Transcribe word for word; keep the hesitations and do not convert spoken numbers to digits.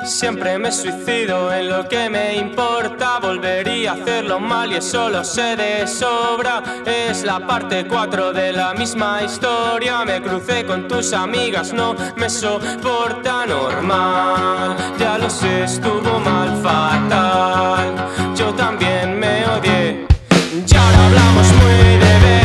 Siempre me suicido en lo que me importa. Volvería a hacerlo mal y eso lo sé de sobra. Es la parte cuatro de la misma historia. Me crucé con tus amigas, no me soporta. Normal, ya lo sé, estuvo mal, fatal. Yo también me odié y ahora hablamos muy de vez.